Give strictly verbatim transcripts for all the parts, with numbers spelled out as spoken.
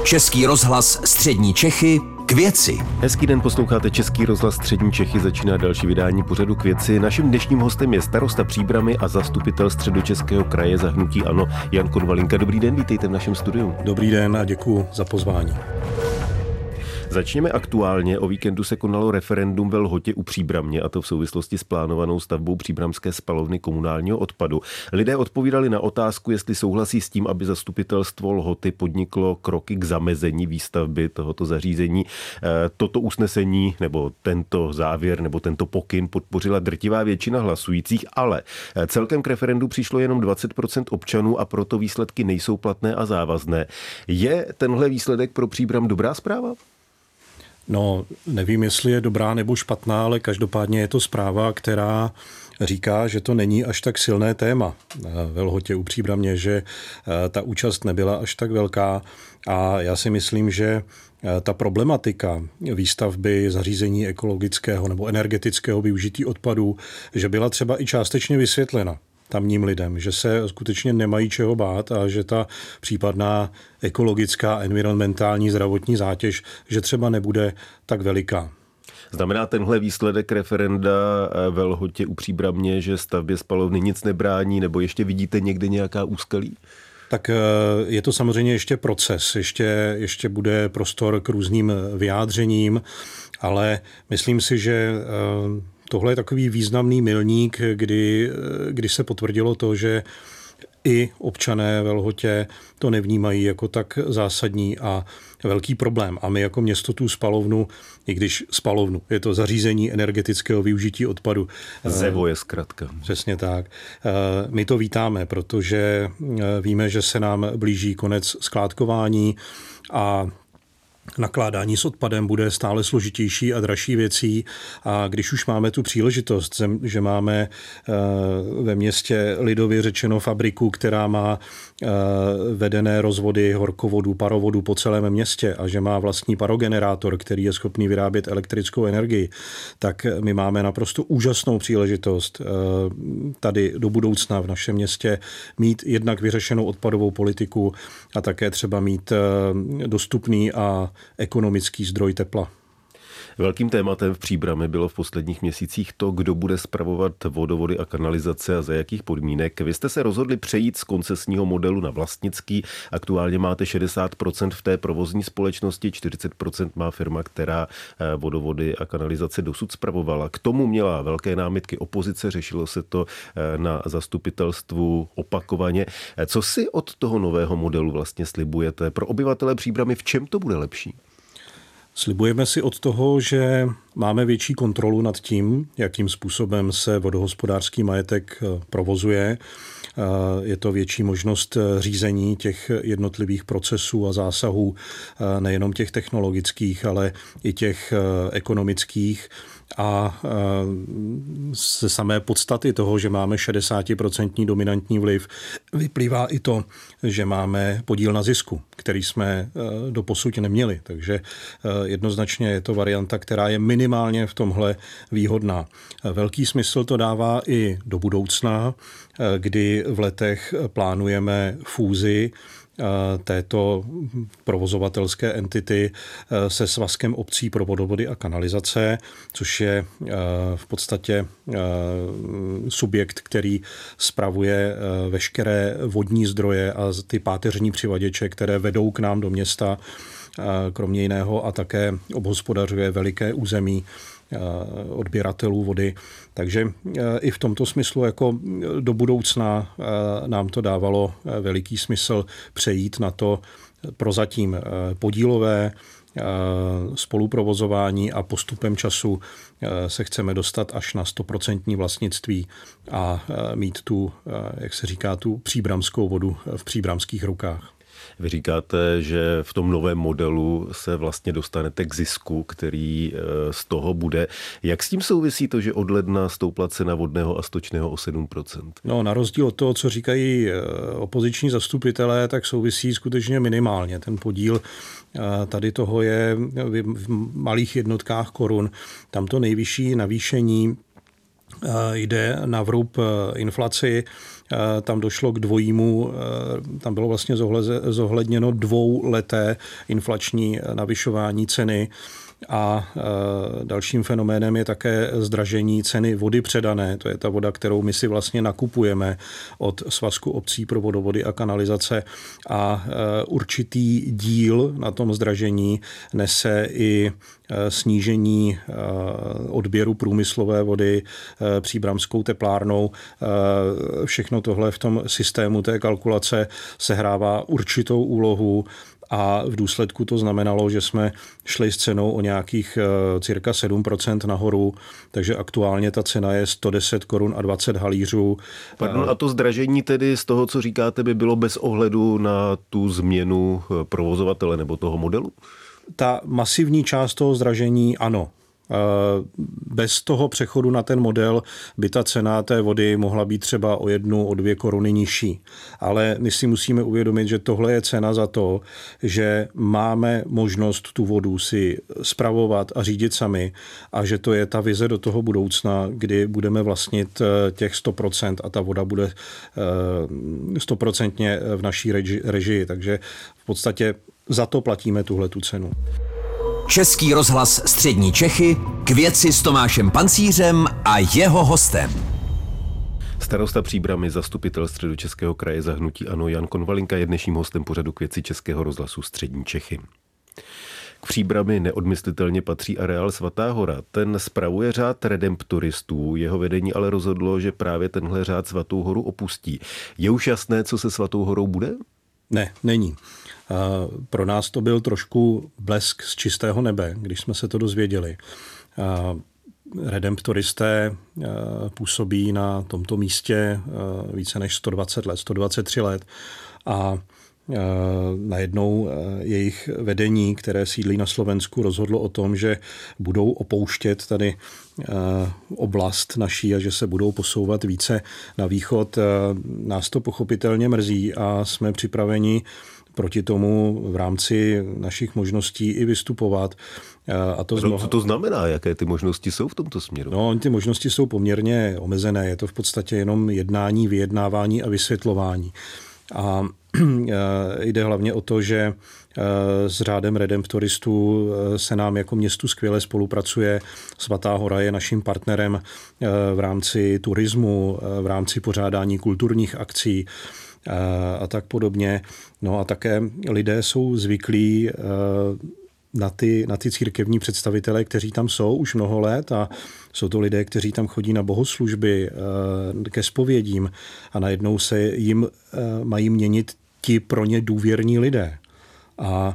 Český rozhlas Střední Čechy k věci. Hezký den, posloucháte Český rozhlas Střední Čechy, začíná další vydání pořadu K věci. Naším dnešním hostem je starosta Příbrami a zastupitel Středočeského kraje za hnutí ANO Jan Konvalinka. Dobrý den, vítejte v našem studiu. Dobrý den a děkuji za pozvání. Začněme aktuálně. O víkendu se konalo referendum ve Lhotě u Příbramě, a to v souvislosti s plánovanou stavbou příbramské spalovny komunálního odpadu. Lidé odpovídali na otázku, jestli souhlasí s tím, aby zastupitelstvo Lhoty podniklo kroky k zamezení výstavby tohoto zařízení. Toto usnesení nebo tento závěr nebo tento pokyn podpořila drtivá většina hlasujících, ale celkem k referendu přišlo jenom dvacet procent občanů a proto výsledky nejsou platné a závazné. Je tenhle výsledek pro Příbram dobrá zpráva? No, nevím, jestli je dobrá nebo špatná, ale každopádně je to zpráva, která říká, že to není až tak silné téma ve Lhotě u Příbramě, že ta účast nebyla až tak velká a já si myslím, že ta problematika výstavby zařízení ekologického nebo energetického využití odpadů, že byla třeba i částečně vysvětlena tamním lidem, že se skutečně nemají čeho bát a že ta případná ekologická, environmentální, zdravotní zátěž, že třeba nebude tak veliká. Znamená tenhle výsledek referenda ve Lhotě u Příbramě, že stavbě spalovny nic nebrání, nebo ještě vidíte někde nějaká úskalí? Tak je to samozřejmě ještě proces, ještě, ještě bude prostor k různým vyjádřením, ale myslím si, že tohle je takový významný milník, kdy, kdy se potvrdilo to, že i občané ve Lhotě to nevnímají jako tak zásadní a velký problém. A my jako město tu spalovnu, i když spalovnu, je to zařízení energetického využití odpadu. ZEVO je zkratka. Přesně tak. My to vítáme, protože víme, že se nám blíží konec skládkování a nakládání s odpadem bude stále složitější a dražší věcí a když už máme tu příležitost, že máme ve městě lidově řečeno fabriku, která má vedené rozvody horkovodu, parovodu po celém městě a že má vlastní parogenerátor, který je schopný vyrábět elektrickou energii, tak my máme naprosto úžasnou příležitost tady do budoucna v našem městě mít jednak vyřešenou odpadovou politiku a také třeba mít dostupný a ekonomický zdroj tepla. Velkým tématem v Příbrami bylo v posledních měsících to, kdo bude spravovat vodovody a kanalizace a za jakých podmínek. Vy jste se rozhodli přejít z koncesního modelu na vlastnický. Aktuálně máte šedesát procent v té provozní společnosti, čtyřicet procent má firma, která vodovody a kanalizace dosud spravovala. K tomu měla velké námitky opozice, řešilo se to na zastupitelstvu opakovaně. Co si od toho nového modelu vlastně slibujete? Pro obyvatele Příbramy v čem to bude lepší? Slibujeme si od toho, že máme větší kontrolu nad tím, jakým způsobem se vodohospodářský majetek provozuje. Je to větší možnost řízení těch jednotlivých procesů a zásahů, nejenom těch technologických, ale i těch ekonomických. A ze samé podstaty toho, že máme šedesát procent dominantní vliv, vyplývá i to, že máme podíl na zisku, který jsme doposud neměli. Takže jednoznačně je to varianta, která je minimálně v tomhle výhodná. Velký smysl to dává i do budoucna, kdy v letech plánujeme fúzi této provozovatelské entity se svazkem obcí pro vodovody a kanalizace, což je v podstatě subjekt, který spravuje veškeré vodní zdroje a ty páteřní přivaděče, které vedou k nám do města, kromě jiného, a také obhospodařuje veliké území odběratelů vody. Takže i v tomto smyslu jako do budoucna nám to dávalo veliký smysl přejít na to prozatím podílové spoluprovozování a postupem času se chceme dostat až na sto procent vlastnictví a mít tu, jak se říká, tu příbramskou vodu v příbramských rukách. Vy říkáte, že v tom novém modelu se vlastně dostanete k zisku, který z toho bude. Jak s tím souvisí to, že od ledna stoupla cena vodného a stočného o sedm procent? No, na rozdíl od toho, co říkají opoziční zastupitelé, tak souvisí skutečně minimálně. Ten podíl tady toho je v malých jednotkách korun. Tam to nejvyšší navýšení jde na vrub inflaci. tam došlo k dvojímu, tam bylo vlastně zohledněno dvouleté inflační navyšování ceny. A dalším fenoménem je také zdražení ceny vody předané. To je ta voda, kterou my si vlastně nakupujeme od Svazku obcí pro vodovody a kanalizace. A určitý díl na tom zdražení nese i snížení odběru průmyslové vody příbramskou teplárnou. Všechno tohle v tom systému té kalkulace sehrává určitou úlohu. A v důsledku to znamenalo, že jsme šli s cenou o nějakých cirka sedm procent nahoru, takže aktuálně ta cena je sto deset korun a dvacet halířů. Pardon, a to zdražení tedy z toho, co říkáte, by bylo bez ohledu na tu změnu provozovatele nebo toho modelu? Ta masivní část toho zdražení ano. Bez toho přechodu na ten model by ta cena té vody mohla být třeba o jednu, o dvě koruny nižší. Ale my si musíme uvědomit, že tohle je cena za to, že máme možnost tu vodu si spravovat a řídit sami a že to je ta vize do toho budoucna, kdy budeme vlastnit těch sto procent a ta voda bude sto procent v naší režii. Takže v podstatě za to platíme tuhle tu cenu. Český rozhlas Střední Čechy k věci s Tomášem Pancířem a jeho hostem. Starosta Příbrami, zastupitel Středočeského kraje za hnutí ANO Jan Konvalinka je dnešním hostem pořadu K věci Českého rozhlasu Střední Čechy. K Příbrami neodmyslitelně patří areál Svatá hora. Ten spravuje řád redemptoristů, jeho vedení ale rozhodlo, že právě tenhle řád Svatou horu opustí. Je už jasné, co se Svatou horou bude? Ne, není. Pro nás to byl trošku blesk z čistého nebe, když jsme se to dozvěděli. Redemptoristé působí na tomto místě více než sto dvacet let, sto dvacet tři let a najednou jejich vedení, které sídlí na Slovensku, rozhodlo o tom, že budou opouštět tady oblast naší a že se budou posouvat více na východ. Nás to pochopitelně mrzí a jsme připraveni proti tomu v rámci našich možností i vystupovat. A to znovu... Co to znamená? Jaké ty možnosti jsou v tomto směru? No, ty možnosti jsou poměrně omezené. Je to v podstatě jenom jednání, vyjednávání a vysvětlování. A jde hlavně o to, že s řádem redemptoristů se nám jako městu skvěle spolupracuje. Svatá hora je naším partnerem v rámci turismu, v rámci pořádání kulturních akcí a tak podobně. No a také lidé jsou zvyklí na ty, na ty církevní představitele, kteří tam jsou už mnoho let a jsou to lidé, kteří tam chodí na bohoslužby, ke zpovědím a najednou se jim mají měnit ti pro ně důvěrní lidé. A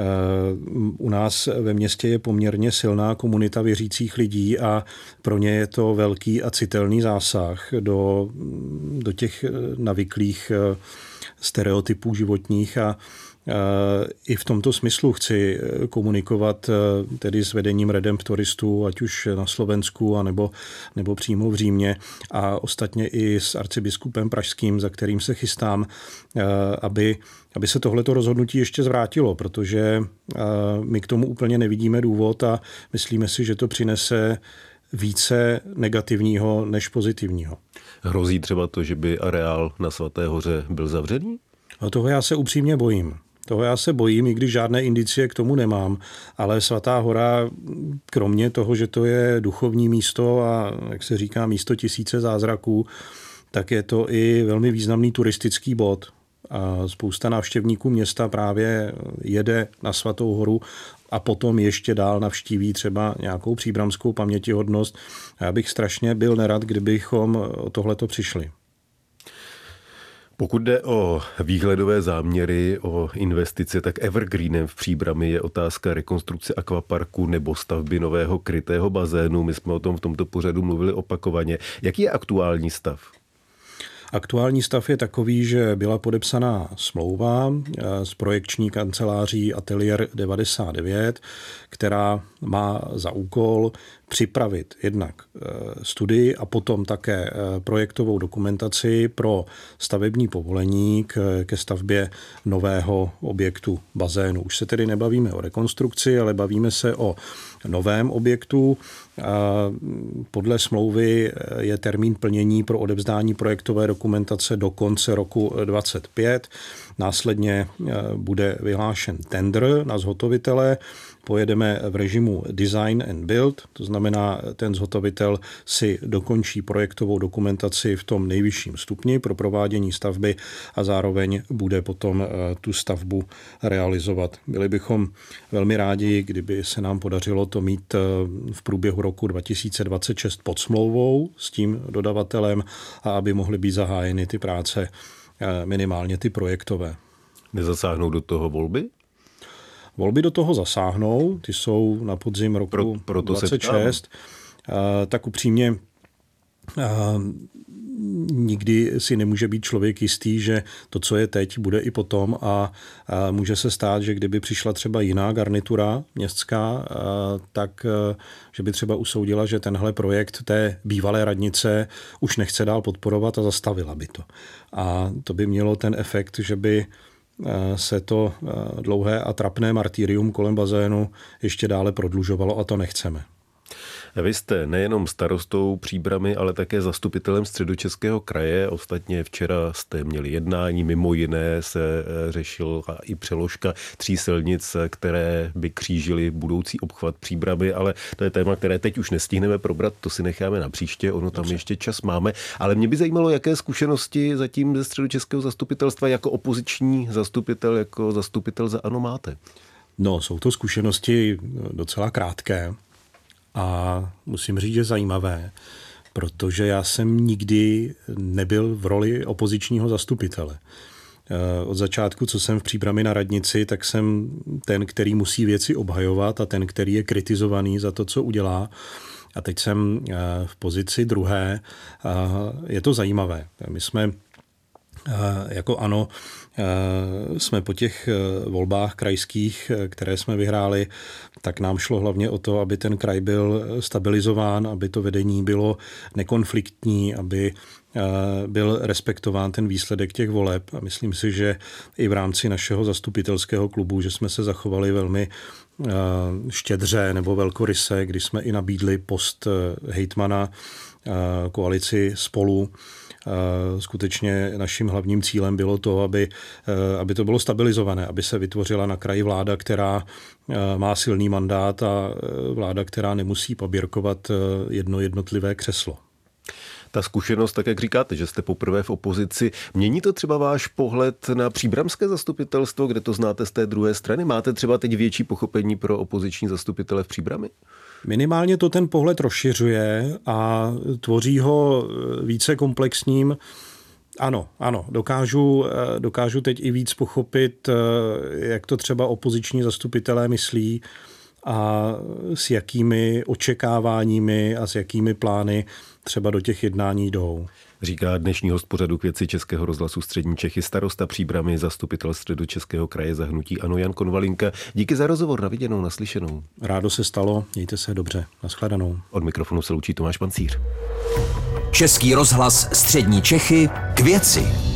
u nás ve městě je poměrně silná komunita věřících lidí a pro ně je to velký a citelný zásah do, do těch navyklých stereotypů životních a i v tomto smyslu chci komunikovat tedy s vedením redemptoristů, ať už na Slovensku, anebo, nebo přímo v Římě a ostatně i s arcibiskupem pražským, za kterým se chystám, aby, aby se tohleto rozhodnutí ještě zvrátilo, protože my k tomu úplně nevidíme důvod a myslíme si, že to přinese více negativního než pozitivního. Hrozí třeba to, že by areál na Svaté hoře byl zavřený? A toho já se upřímně bojím. Toho já se bojím, i když žádné indicie k tomu nemám, ale Svatá hora, kromě toho, že to je duchovní místo a, jak se říká, místo tisíce zázraků, tak je to i velmi významný turistický bod. A spousta návštěvníků města právě jede na Svatou horu a potom ještě dál navštíví třeba nějakou příbramskou pamětihodnost. A já bych strašně byl nerad, kdybychom o tohleto přišli. Pokud jde o výhledové záměry, o investice, tak evergreenem v Příbrami je otázka rekonstrukce akvaparku nebo stavby nového krytého bazénu. My jsme o tom v tomto pořadu mluvili opakovaně. Jaký je aktuální stav? Aktuální stav je takový, že byla podepsaná smlouva s projekční kanceláří Atelier devadesát devět, která má za úkol připravit jednak studii a potom také projektovou dokumentaci pro stavební povolení ke stavbě nového objektu bazénu. Už se tedy nebavíme o rekonstrukci, ale bavíme se o novém objektu. Podle smlouvy je termín plnění pro odevzdání projektové dokumentace do konce roku dvacet pět. Následně bude vyhlášen tendr na zhotovitele. Pojedeme v režimu design and build, to znamená, ten zhotovitel si dokončí projektovou dokumentaci v tom nejvyšším stupni pro provádění stavby a zároveň bude potom tu stavbu realizovat. Byli bychom velmi rádi, kdyby se nám podařilo to mít v průběhu roku dva tisíce dvacet šest pod smlouvou s tím dodavatelem a aby mohly být zahájeny ty práce, minimálně ty projektové. Nezasáhnou do toho volby? Volby do toho zasáhnou, ty jsou na podzim roku pro, proto dvacet šest. Tak upřímně nikdy si nemůže být člověk jistý, že to, co je teď, bude i potom a může se stát, že kdyby přišla třeba jiná garnitura městská, tak že by třeba usoudila, že tenhle projekt té bývalé radnice už nechce dál podporovat a zastavila by to. A to by mělo ten efekt, že by se to dlouhé a trapné martyrium kolem bazénu ještě dále prodlužovalo a to nechceme. Vy jste nejenom starostou Příbrami, ale také zastupitelem Středočeského kraje. Ostatně včera jste měli jednání, mimo jiné se řešila i přeložka tří silnic, které by křížily budoucí obchvat Příbramy, ale to je téma, které teď už nestihneme probrat, to si necháme na příště, ono tam ještě čas máme. Ale mě by zajímalo, jaké zkušenosti zatím ze Středočeského zastupitelstva jako opoziční zastupitel, jako zastupitel za ANO máte? No, jsou to zkušenosti docela krátké. A musím říct, že zajímavé, protože já jsem nikdy nebyl v roli opozičního zastupitele. Od začátku, co jsem v Příbrami na radnici, tak jsem ten, který musí věci obhajovat a ten, který je kritizovaný za to, co udělá. A teď jsem v pozici druhé. Je to zajímavé. My jsme jako ANO jsme po těch volbách krajských, které jsme vyhráli, tak nám šlo hlavně o to, aby ten kraj byl stabilizován, aby to vedení bylo nekonfliktní, aby byl respektován ten výsledek těch voleb. A myslím si, že i v rámci našeho zastupitelského klubu, že jsme se zachovali velmi štědře nebo velkoryse, když jsme i nabídli post hejtmana koalici Spolu. Skutečně naším hlavním cílem bylo to, aby, aby to bylo stabilizované, aby se vytvořila na kraji vláda, která má silný mandát a vláda, která nemusí paběrkovat jedno jednotlivé křeslo. Ta zkušenost, tak jak říkáte, že jste poprvé v opozici, mění to třeba váš pohled na příbramské zastupitelstvo, kde to znáte z té druhé strany? Máte třeba teď větší pochopení pro opoziční zastupitele v Příbrami? Minimálně to ten pohled rozšiřuje a tvoří ho více komplexním. Ano, ano, dokážu, dokážu teď i víc pochopit, jak to třeba opoziční zastupitelé myslí a s jakými očekáváními a s jakými plány třeba do těch jednání jdou. Říká dnešní host pořadu K věci Českého rozhlasu Střední Čechy, starosta Příbrami, zastupitel Středočeského kraje za hnutí ANO Jan Konvalinka. Díky za rozhovor, na viděnou, naslyšenou. Rádo se stalo, mějte se dobře, nashledanou. Od mikrofonu se loučí Tomáš Pancíř. Český rozhlas Střední Čechy, K věci.